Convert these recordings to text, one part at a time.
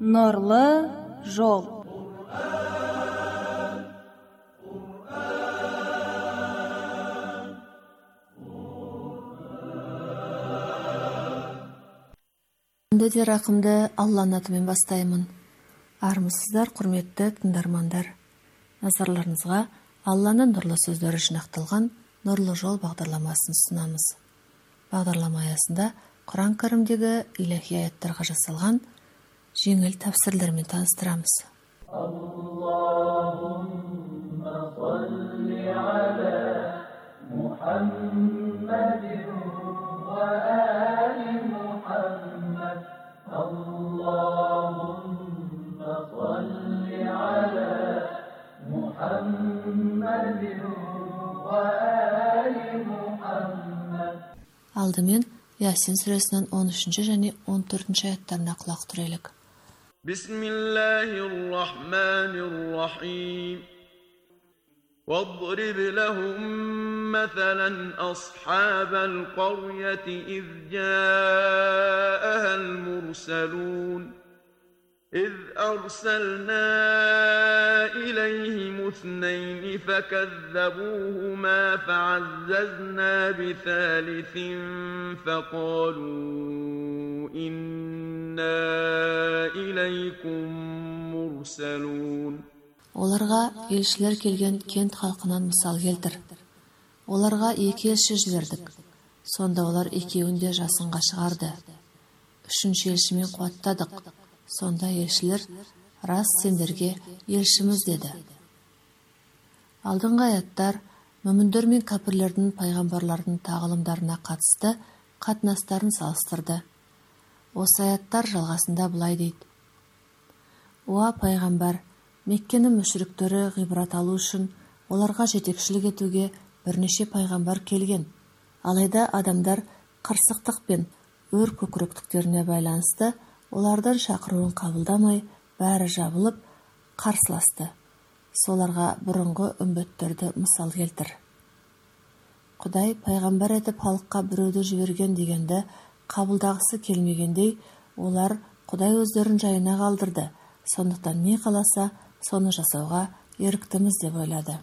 Нұрлы жол. Де рақымды Алланың атымен бастаймын. Армысыздар, құрметті тыңдармандар. Назарларыңызға Алланың нұрлы сөздері жинақталған Нұрлы жол бағдарламасын ұсынамыз. Бағдарлама аясында Құран кәрімдегі илахи аяттарға жасалған жеңіл тәпсірлермен таныстырамыз. Аллахумма салли аля Мухаммадин ва али Мухаммад. Аллахумма салли аля Мухаммадин ва али Мухаммад. Алдымен Ясин сүресінің 13 және 14 аяттарына құлақ түрелік. Бисмиллахир-рахманир-рахим. واضرب لهم مثلا أصحاب القرية إذ جاءها المرسلون إذ أرسلنا إليهم اثنين فكذبوهما فعززنا بثالث فقالوا إنا إليكم مرسلون. Оларға елшілер келген кент халқынан мысал келтір. Оларға екі елші жібердік. Сонда олар екеуін де жасынға шығарды. Үшінші елшімен қуаттадық. Сонда елшілер, рас сендерге елшіміз деді. Алдыңғы аяттар мүміндер мен кәпірлердің пайғамбарлардың тағылымдарына қатысты қатынастарын салыстырды. Осы аяттар жалғасында былай дейді. Уа пайғамбар, Меккенің мүшриктері ғибрат алу үшін оларға жетекшілік етуге бірнеше пайғамбар келген. Алайда адамдар қырсықтық пен өр көкіректіктеріне байланысты олардан шақыруын қабылдамай, бәрі жабылып, қарсыласты. Соларға бұрынғы үмбеттерді мысал келтір. Құдай пайғамбар етіп халыққа біреуді жіберген дегенді қабылдағысы келмегендей, олар Құдай өздерін жайына қалдырды. Сондықтан не қаласа, соны жасауға еріктіміз деп ойлады.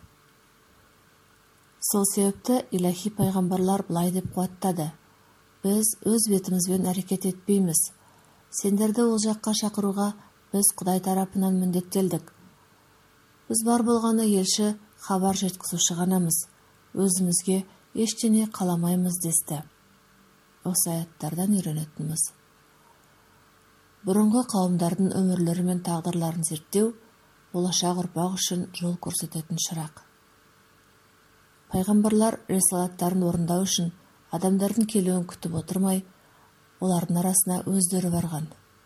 Сол себепті илахи пайғамбарлар былай деп қуаттады. Біз өз бетімізбен әрекет етпейміз. Сендерді ол жаққа шақыруға біз Құдай тарапынан міндеттелдік. Біз бар болғаны елші, хабар жеткізуші ғанамыз. Өзімізге ештеңе қаламаймыз десті. Осы аяттардан үйренетініміз. Бұрынғы қауымдардың өмірлері мен тағдырларын зерттеу, болашақ ұрпақ үшін жол көрсететін шырақ. Пайғамбарлар рисалаттарын орындау үшін адамдардың келуін күтіп отырмай, олардың арасына өздері барған.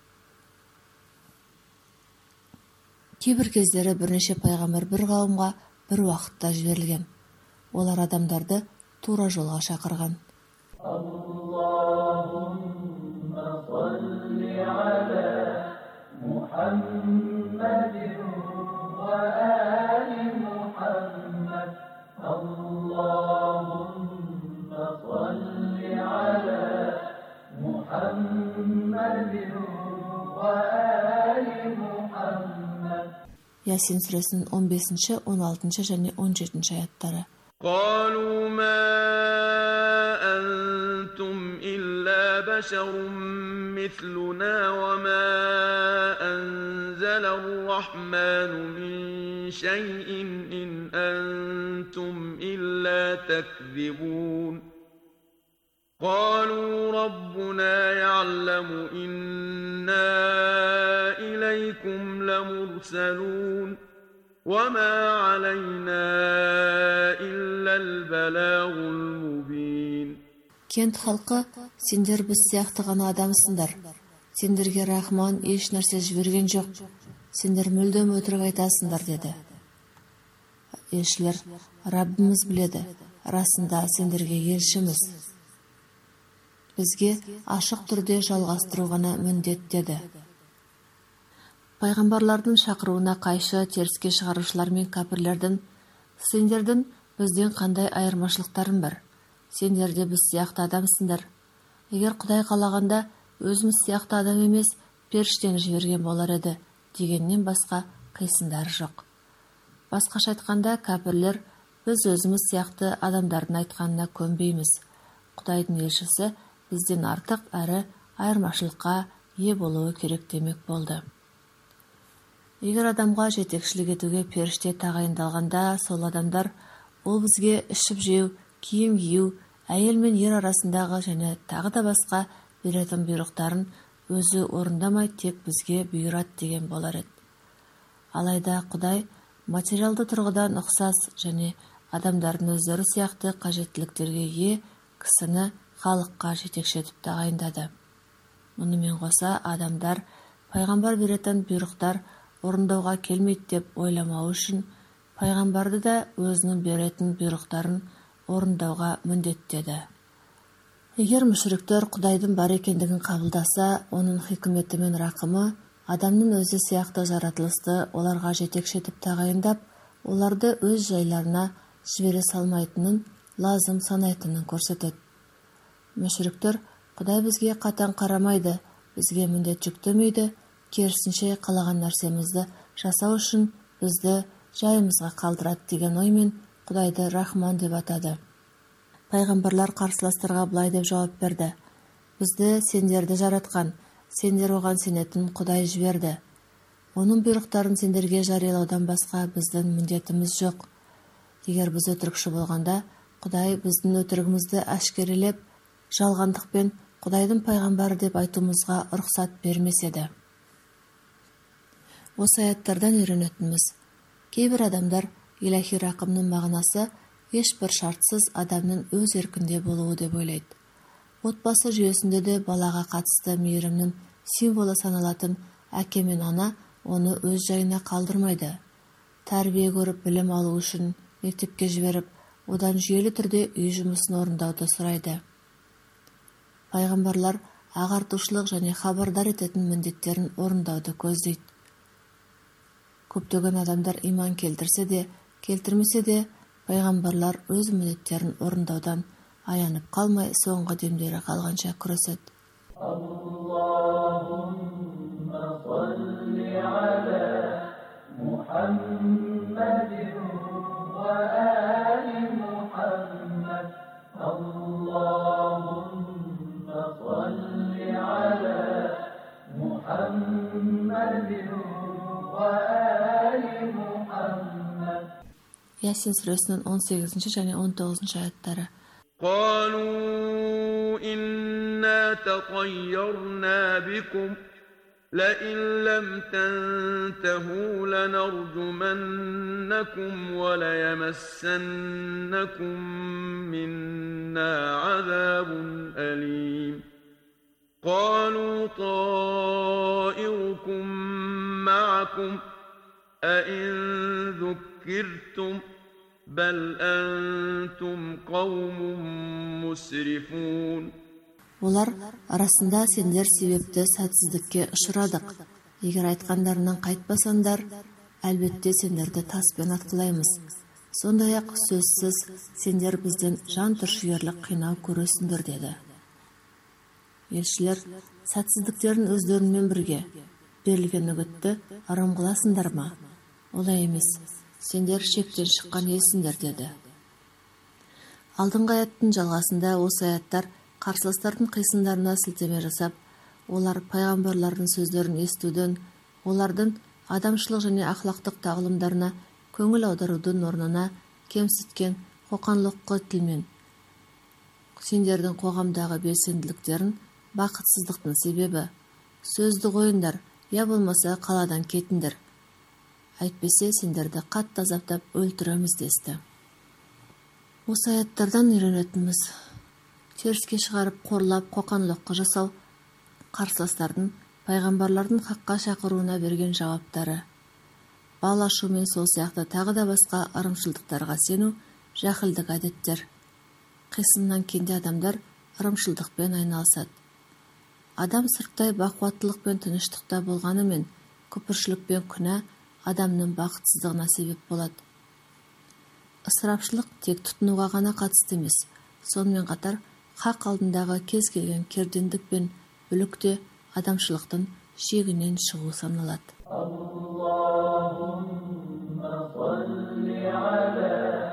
Кейбір кездері бірнеше пайғамбар бір қауымға бір уақытта жіберілген. Олар адамдарды тура жолға шақырған. Аллахумма салли аля Мухаммадин ва али Мухаммад. Аллахумма салли аля Мухаммадин ва али Мухаммад. Ясин сүресінің 15, 16 және 17 аяттары. قالوا ما أنتم إلا بشر مثلنا وما أنزل الرحمن من شيء إن أنتم إلا تكذبون. قالوا ربنا يعلم إنا إليكم لمرسلون وما علينا إلا البلاغ المبين. Кент халқы, сендер біз сияқты ғана адамсыңдар. Сендерге Рахман еш нәрсе жіберген жоқ. Сендер мүлдем өтірік айтасыңдар деді. Елшілер, Раббымыз біледі, расында сендерге елшіміз. Бізге ашық түрде жалғастыру ғана міндет деді. Пайғамбарлардың шақыруына қайшы теріске шығарушылар мен кәпірлердің, сендердің бізден қандай айырмашылықтарың бар? Сендер де біз сияқты адамсыңдар. Егер Құдай қалағанда өзіміз сияқты адам емес, періштені жіберген болар еді дегеннен басқа қисындары жоқ. Басқаша айтқанда, кәпірлер біз өзіміз сияқты адамдардың айтқанына көнбейміз. Құдайдың елшісі бізден артық әрі айырмашылыққа ие болуы керек демек болды. Егер адамға жетекшілік етуге періште тағайындалғанда, сол адамдар ол бізге ішіп жеу, киім кию, әйел мен ер арасындағы және тағы да басқа беретін бұйрықтарын өзі орындамай тек бізге бұйырады деген болар еді. Алайда Құдай материалды тұрғыдан ұқсас және адамдардың өздері сияқты қажеттіліктерге ие кісіні халыққа жетекші етіп тағайындады. Мұнымен қоса адамдар пайғамбар беретін бұйрықтар орындауға келмейді деп ойламау үшін пайғамбарды да өзінің беретін бұйрықтарын орындауға міндеттеді. Егер мүшриктер Құдайдың бар екендігін қабылдаса, оның хикметі мен рақымы адамның өзі сияқты жаратылысты оларға жетекші етіп тағайындап, оларды өз жайларына жібере салмайтынын, лазым санайтынын көрсетеді. Мүшриктер Құдай бізге қатаң қарамайды, бізге міндет жүктемейді, керісінше қалаған нәрсемізді жасау үшін бізді жайымызға қалдырады деген оймен Құдайды Рахман деп атады. Пайғамбарлар қарсыластарға былай деп жауап берді: бізді сендерді жаратқан, сендер оған сенетін Құдай жіберді. Оның бұйрықтарын сендерге жариялаудан басқа біздің міндетіміз жоқ. Егер біз өтірікші болғанда, Құдай біздің өтірігімізді әшкерелеп, жалғандықпен Құдайдың пайғамбары деп айтуымызға рұқсат бермес еді. Осы аяттардан үйренетініміз: кейбір адамдар илахи рақымның мағынасы ешбір шартсыз адамның өз еркінде болуы деп ойлайды. Отбасы жүйесінде де балаға қатысты мейірімнің символы саналатын әке мен ана оны өз жайына қалдырмайды. Тәрбие көріп білім алу үшін мектепке жіберіп, одан жүйелі түрде үй жұмысын орындауды сұрайды. Пайғамбарлар ағартушылық және хабардар ететін міндеттерін орындауды көздейді. Көптеген адамдар иман келтірсе де, келтірмесе де, пайғамбарлар өз міндеттерін орындаудан аянып қалмай, соңғы демдері қалғанша күреседі. Аллахумма салли аля Мухаммадин ва али Мухаммад. Аллахумма салли аля Мухаммадин ва али Мухаммад. Ясин сүресінің 18 және 19 аяттары. قالوا إنا تطيرنا بكم لئن لم تنتهوا لنرجمنكم وليمسنكم منا عذاب أليم قالوا طائركم معكم أئن ذكرتم بل أنتم قوم مسرفون. Олар арасында сендер себепті сәтсіздікке ұшырадық. Егер айтқандарынан қайтпасаңдар, әлбетте сендерді таспен атқылаймыз. Сондай-ақ сөзсіз сендер бізден жан түршігерлік қинау көресіңдер деді. Елшілер сәтсіздіктерін өздерімен бірге берілген үгітті арам қыласыңдар ма? Олай емес. Сендер шектен шыққан елсіңдер деді. Алдыңғы аяттың жалғасында осы аяттар қарсыластардың қисындарына сілтеме жасап, олар пайғамбарлардың сөздерін естуден, олардың адамшылық және ақлақтық тағылымдарына көңіл аударудың орнына кемсіткен қоқанлоққы тілмен сендердің қоғамдағы белсенділіктерін бақытсыздықтың себебі, сөзді қойыңдар, я болмаса қаладан кетіңдер. Әйтпесе сендерді қатты азаптап өлтіреміз десті. Осы аяттардан үйренетініміз: теріске шығарып қорлап қоқанлоққы жасау қарсыластардың пайғамбарлардың хаққа шақыруына берген жауаптары. Бал ашу мен сол сияқты тағы да басқа ырымшылдықтарға сену жахілдік әдеттер. Қисыннан кенде адамдар ырымшылдықпен айналысады. Адам сырттай бақуаттылық пен тыныштықта болғанымен, күпіршілік пен күнә адамның бақытсыздығына себеп болады. Ысырапшылық тек тұтынуға ғана қатысты емес, сонымен қатар хақ алдындағы кез келген кердендік пен бүлік те адамшылықтың шегінен шығу саналады. Allahumma salli ala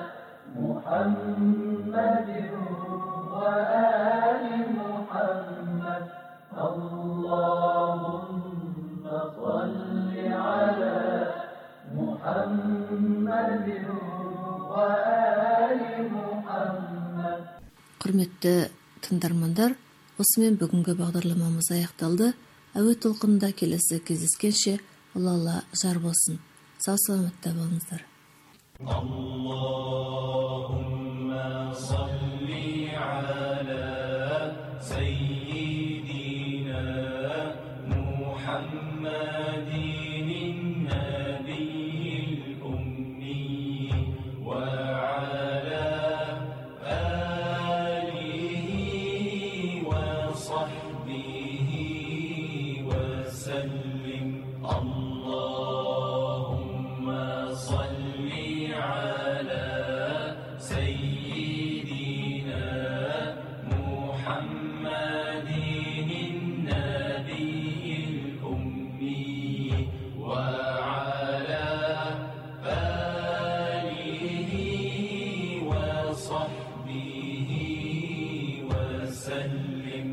Muhammadin wa ali Muhammad. Allahumma salli ala Muhammadin wa ali Muhammad. Құрметті тыңдармандар, осымен бүгінгі бағдарламамыз аяқталды. Әуе толқынында келесі кездескенше Алла жар болсын. Сау саламатта болыңыздар. Allahumma salli ala sayyidina Muhammadin nabiyil ummi wa ala alihi wa sahbihi wa sallim. Allahumma salli ala sayyidina Muhammadin nabiyil ummi wa ala alihi wa sahbihi wa sallim.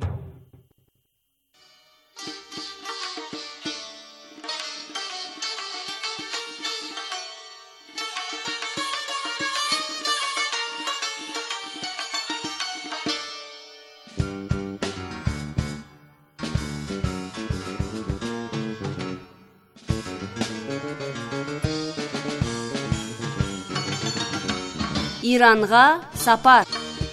Иранға сапар.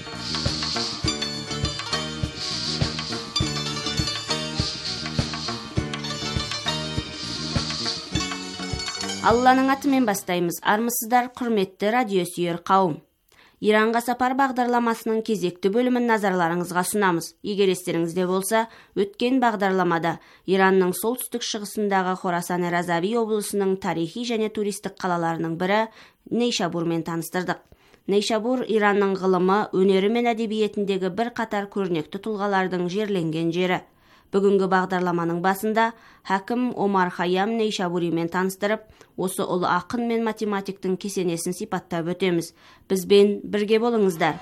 Алланың атымен бастаймыз. Армысыздар, құрметті радиосүйер қауым. Иранға сапар бағдарламасының кезекті бөлімін назарларыңызға ұсынамыз. Егер естеріңізде болса, өткен бағдарламада Иранның солтүстік шығысындағы Хорасан-Разави облысының тарихи және туристік қалаларының бірі Нейшабурмен таныстырдық. Нейшабур Иранның ғылымы, өнері мен әдебиетіндегі бір қатар көрнекті тұлғалардың жерленген жері. Бүгінгі бағдарламаның басында Хакім Омар Хайям Нейшабуримен таныстырып, осы ұлы ақын мен математиктің кесенесін сипаттап өтеміз. Бізбен бірге болыңыздар.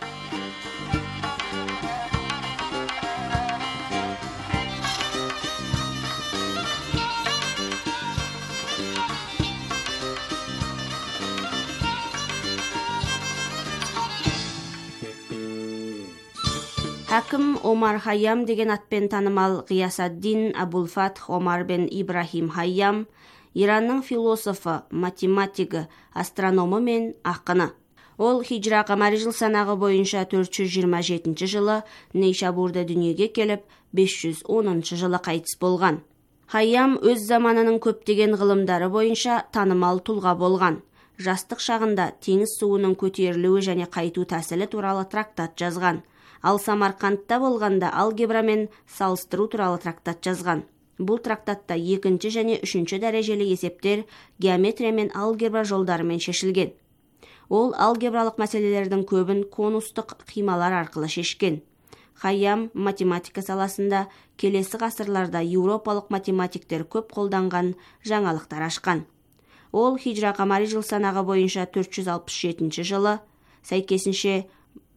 Хакім Омар Хайям деген атпен танымал Ғиясаддин Абул-Фатх Омар бен Ибрахим Хайям Иранның философы, математигі, астрономы мен ақыны. Ол хиджра қамари жыл санағы бойынша 427 жылы Нейшабурда дүниеге келіп, 510 жылы қайтыс болған. Хайям өз заманының көптеген ғылымдары бойынша танымал тұлға болған. Жастық шағында теңіз суының көтерілуі және қайту тәсілі туралы трактат жазған. Ал Самарқандта болғанда алгебра мен салыстыру туралы трактат жазған. Бұл трактатта екінші және үшінші дәрежелі есептер геометрия мен алгебра жолдарымен шешілген. Ол алгебралық мәселелердің көбін конустық қималар арқылы шешкен. Хайям математика саласында келесі ғасырларда еуропалық математиктер көп қолданған жаңалықтар ашқан. Ол хиджра қамари жыл санағы бойынша 467 жылы, сәйкесінше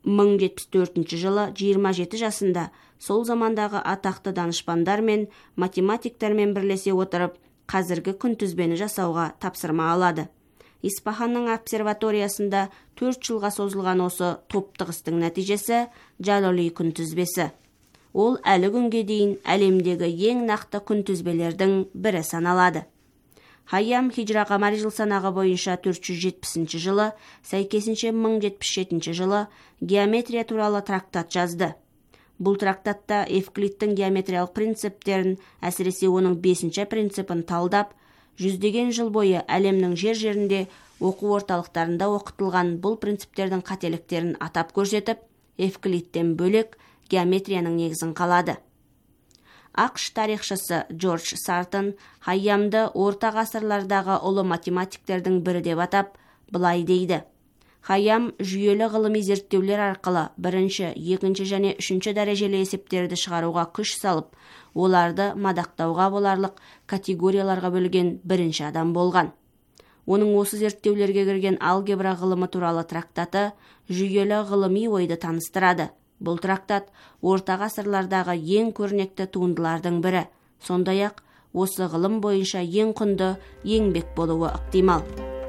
1074 жылы 27 жасында сол замандағы атақты данышпандар мен математиктермен бірлесе отырып, қазіргі күнтізбені жасауға тапсырма алады. Испаханның обсерваториясында 4 жылға созылған осы топтық істің нәтижесі Джалоли күнтізбесі. Ол әлі күнге дейін әлемдегі ең нақты күнтізбелердің бірі саналады. Хайям хиджра қамари жыл санағы бойынша 470 жылы, сәйкесінше 1077 жылы геометрия туралы трактат жазды. Бұл трактатта Евклидтің геометриялық принциптерін, әсіресе оның 5-ші принципін талдап, жүздеген жыл бойы әлемнің жер-жерінде оқу орталықтарында оқытылған бұл принциптердің қателіктерін атап көрсетіп, Евклидтен бөлек геометрияның негізін қалады. ақш тарихшысы Джордж Сартон Хайямды орта ғасырлардағы ұлы математиктердің бірі деп атап, былай дейді: Хайям жүйелі ғылыми зерттеулер арқылы бірінші, екінші және үшінші дәрежелі есептерді шығаруға күш салып, оларды мадақтауға боларлық категорияларға бөлген бірінші адам болған. Оның осы зерттеулерге кірген алгебра ғылымы туралы трактаты жүйелі ғылыми ойды таныстырады. Бұл трактат орта ғасырлардағы ең көрнекті туындылардың бірі, сондай-ақ осы ғылым бойынша ең құнды еңбек болуы ықтимал.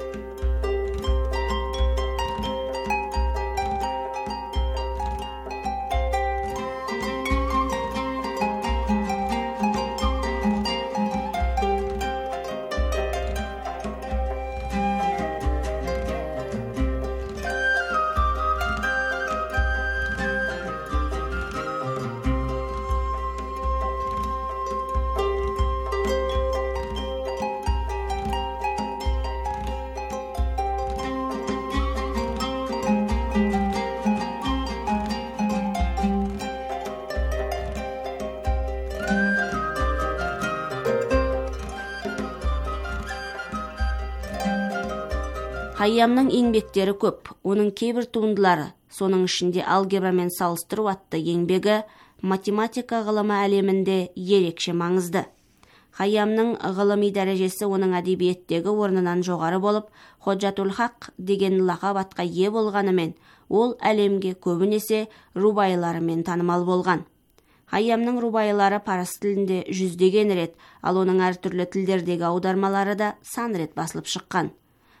Хайямның еңбектері көп, оның кейбір туындылары, соның ішінде алгебрамен салыстыру атты еңбегі, математика ғылымы әлемінде ерекше маңызды. Хайямның ғылыми дәрежесі оның әдебиеттегі орнынан жоғары болып, Ходжатул-Хақ деген лақап атқа ие болғанымен, ол әлемге көбінесе рубайларымен танымал болған. Хайямның рубайлары парсы тілінде 100-деген рет, ал оның әртүрлі тілдердегі аудармалары да сан рет басылып шыққан.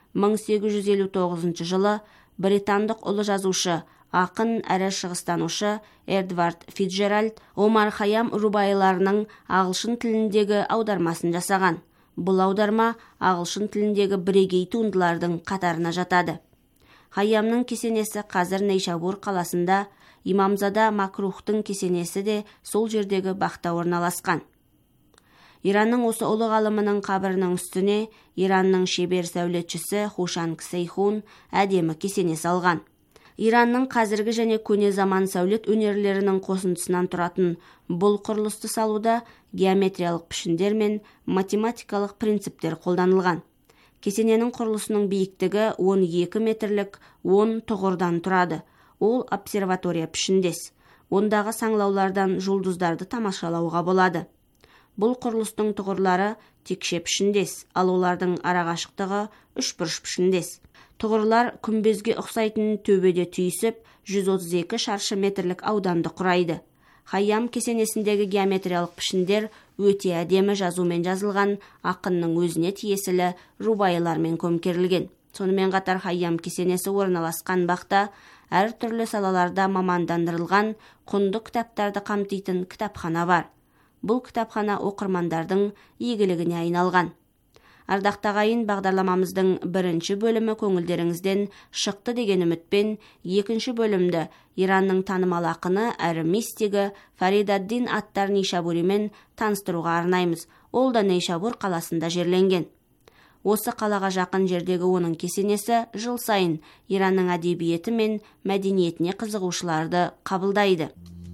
1859 жылы британдық ұлы жазушы, ақын әрі шығыстанушы Эдвард Фицджеральд Омар Хайям рубайларының ағылшын тіліндегі аудармасын жасаған. Бұл аударма ағылшын тіліндегі бірегей туындылардың қатарына жатады. Хайямның кесенесі қазір Нейшабур қаласында, Имамзада Макрухтың кесенесі де сол жердегі бақта орналасқан. Иранның осы ұлы ғалымының қабірінің үстіне Иранның шебер сәулетшісі Хушанг Сейхун әдемі кесене салған. Иранның қазіргі және көне заман сәулет өнерлерінің қосындысынан тұратын бұл құрылысты салуда геометриялық пішіндер мен математикалық принциптер қолданылған. Кесененің құрылысының биіктігі 12 метрлік 10 тұғырдан тұрады. Ол обсерватория пішіндес. Ондағы саңлаулардан жұлдыздарды тамашалауға болады. Бұл құрылыстың тұғырлары текше пішіндес, ал олардың арақашықтығы 3 бұрыш пішіндес. Тұғырлар күмбезге ұқсайтын төбеде түйісіп, 132 шаршы метрлік ауданды құрайды. Хайям кесенесіндегі геометриялық пішіндер өте әдемі жазумен жазылған, ақынның өзіне тиесілі рубайлармен көмкерілген. Сонымен қатар Хайям кесенесі орналасқан бақта әртүрлі салаларда мамандандырылған құнды кітаптарды қамтитын кітапхана бар. Бұл кітапхана оқырмандардың игілігіне айналған. Ардақты ағайын, бағдарламамыздың бірінші бөлімі көңілдеріңізден шықты деген үмітпен, екінші бөлімді Иранның танымал ақыны әрі мистигі Фаридаддин аттар Нейшабуримен таныстыруға арнаймыз. Ол да Нейшабур қаласында жерленген. Осы қалаға жақын жердегі оның кесенесі жыл сайын Иранның әдебиеті мен мәдениетіне қызығушыларды қабылдайды.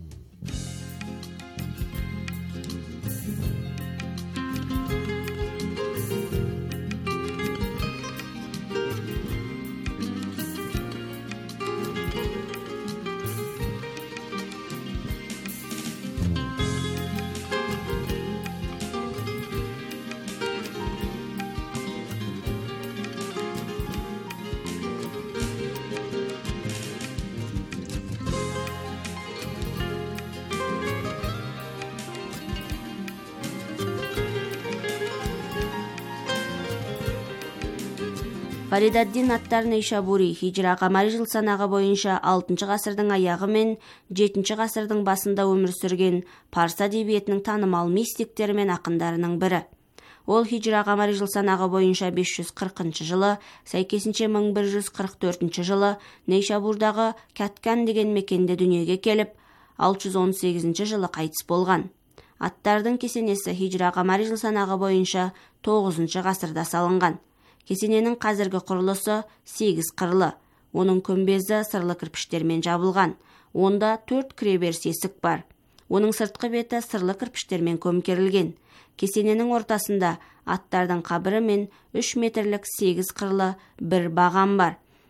Фаридаддин аттар Нейшабури хижра қамари жыл санағы бойынша 6 ғасырдың аяғы мен 7 ғасырдың басында өмір сүрген парсы әдебиетінің танымал мистиктері мен ақындарының бірі. Ол хижра қамари жыл санағы бойынша 540 жылы, сәйкесінше 1144 жылы Нейшабурдағы Кәткан деген мекенде дүниеге келіп, 618 жылы қайтыс болған. Аттардың кесенесі хижра қамари жыл санағы бойынша 9 ғасырда салынған. Кесененің қазіргі құрылысы 8 қырлы. Оның күмбезі сырлы кірпіштермен жабылған. Онда 4 кіреберіс есік бар. Оның сыртқы беті сырлы кірпіштермен көмкерілген. Кесененің ортасында аттардың қабірі мен 3 метрлік 8 қырлы бір баған бар.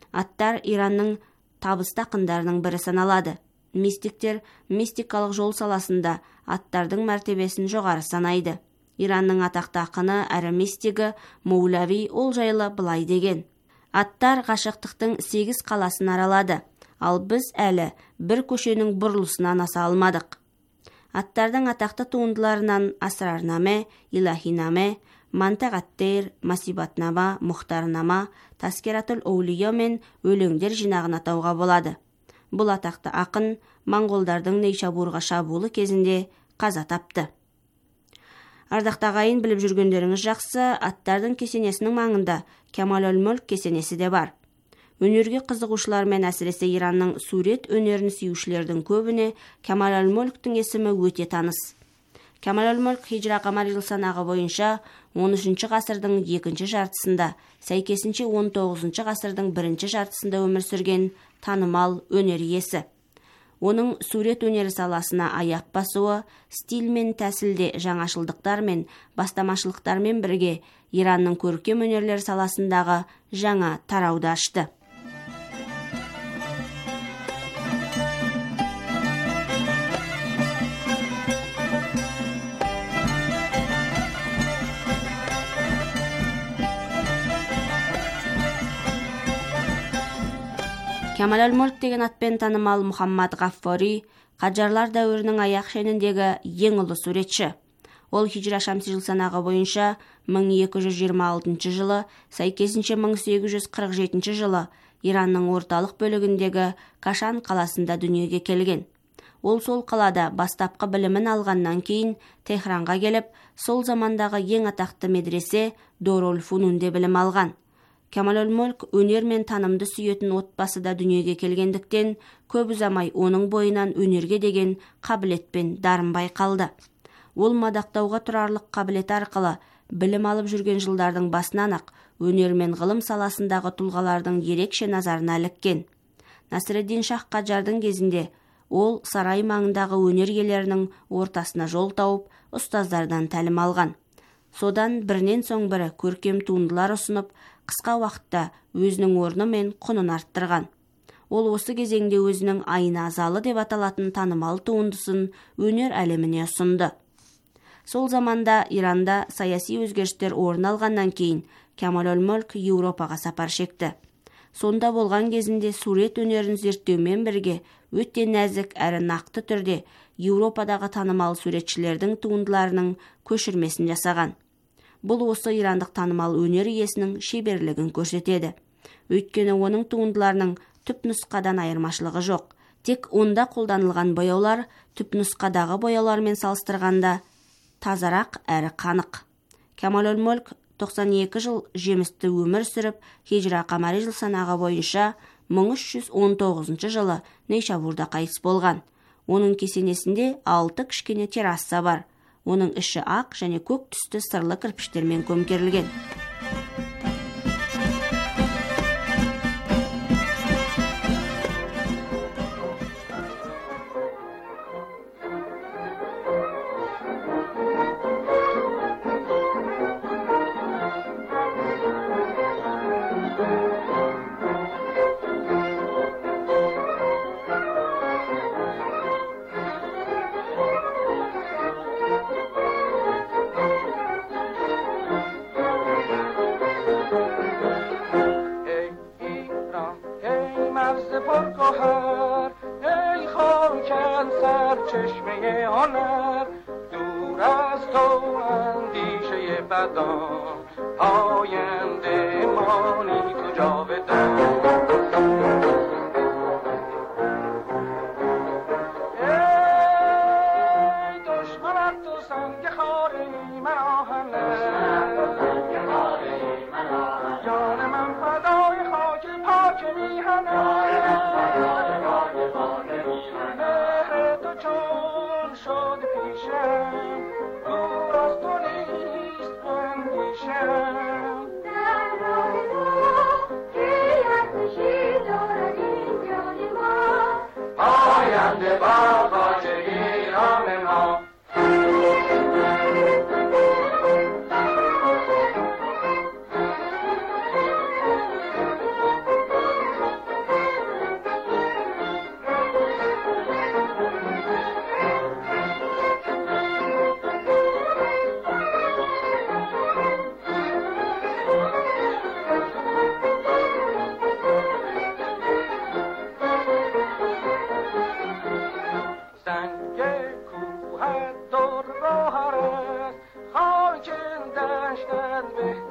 Аттар Иранның табысты ақындарының бірі саналады. Мистиктер мистикалық жол саласында аттардың мәртебесін жоғары санайды. Иранның атақты ақыны әрі мистигі Моулави ол жайлы былай деген: аттар ғашықтықтың 8 қаласын аралады, ал біз әлі бір көшенің бұрылысынан аса алмадық. Аттардың атақты туындыларынан Асрарнаме, Илахинаме, Мантағаттер, Масибатнама, Мұхтарнама, Таскератул Оулия мен өлеңдер жинағын атауға болады. Бұл атақты ақын моңғолдардың Нейшабурға шабуылы кезінде қаза тапты. Ардақты ағайын, біліп жүргендеріңіз жақсы, аттардың кесенесінің маңында Кемал-өл-Мүлк кесенесі де бар. Өнерге қызығушылар мен әсіресе Иранның сурет өнерін сүйушілердің көбіне Кемал-өл-Мүлктің есімі өте таныс. Кемал-өл-Мүлк хижра қамар жыл санағы бойынша 13 ғасырдың 2 жартысында, сәйкесінше 19 ғасырдың 1 жартысында өмір сүрген танымал өнер иесі. Оның сурет өнері саласына аяқ басуы, стиль мен тәсілде жаңашылдықтар мен бастамашылықтармен бірге Иранның көркем өнерлер саласындағы жаңа тарауды ашты. Кемал-өл-Мүлк деген атпен танымал Мұхаммад Ғаффари Қаджарлар дәуірінің аяқ шеніндегі ең ұлы суретші. Ол хижра шамси жыл санағы бойынша 1226 жылы, сәйкесінше 1847 жылы Иранның орталық бөлігіндегі Кашан қаласында дүниеге келген. Ол сол қалада бастапқы білімін алғаннан кейін Техранға келіп, сол замандағы ең атақты медресе Дорул Фунунде білім алған. Кемал-өл-Мүлк өнер мен танымды сүйетін отбасыда дүниеге келгендіктен, көп ұзамай оның бойынан өнерге деген қабілет пен дарын байқалды. Ол мадақтауға тұрарлық қабілет арқылы білім алып жүрген жылдардың басынан-ақ өнер мен ғылым саласындағы тұлғалардың ерекше назарына іліккен. Насреддин Шах Қаджардың кезінде ол сарай маңындағы өнер иелерінің ортасына жол тауып, ұстаздардан тәлім алған. Содан бірінен соң бірі көркем туындылар ұсынып, қысқа уақытта өзінің орны мен құнын арттырған. Ол осы кезеңде өзінің айна залы деп аталатын танымал туындысын өнер әлеміне ұсынды. Сол заманда Иранда саяси өзгерістер орын алғаннан кейін Кемал-өл-Мүлк Еуропаға сапар шекті. Сонда болған кезінде сурет өнерін зерттеумен бірге өте нәзік әрі нақты түрде Еуропадағы танымал суретшілердің туындыларының көшірмесін жасаған. Бұл осы ирандық танымал өнер иесінің шеберлігін көрсетеді. Өйткені оның туындыларының түп нұсқадан айырмашылығы жоқ. Тек онда қолданылған бояулар түп нұсқадағы бояулармен салыстырғанда тазарақ әрі қанық. Кемал-өл-Мүлк 92 жыл жемісті өмір сүріп, хижра қамари жыл санағы бойынша 1319 жылы Нейшабурда қайтыс болған. Оның кесенесінде 6 кішкене терраса бар. Оның іші ақ және көк түсті сырлы кірпіштермен көмкерілген.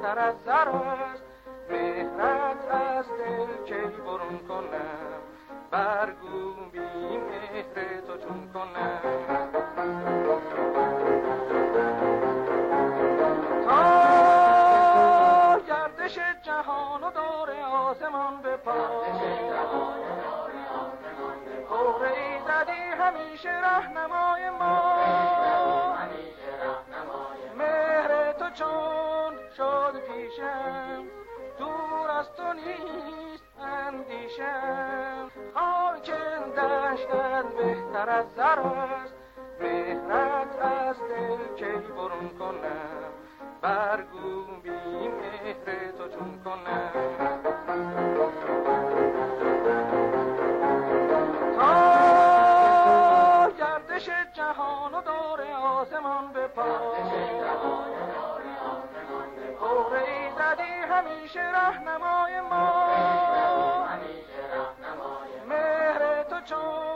بهتر از زر است، مهرت از دل کی برون کنم، برگو بی مهر تو چون کنم. تا گردش جهان و دور آسمان به پا، کوره ای زدی همیشه رهنمای ما، مهر تو چون شد پیشم، دور از تو نیست اندیشم. خاک دشتت بهتر از زر است، مهرت از دل کی برون کنم، برگو بی مهر تو چون کنم. تا گردش جهان و دور آسمان به پا، کوره ای زدی همیشه رهنمای ما، مهر تو چون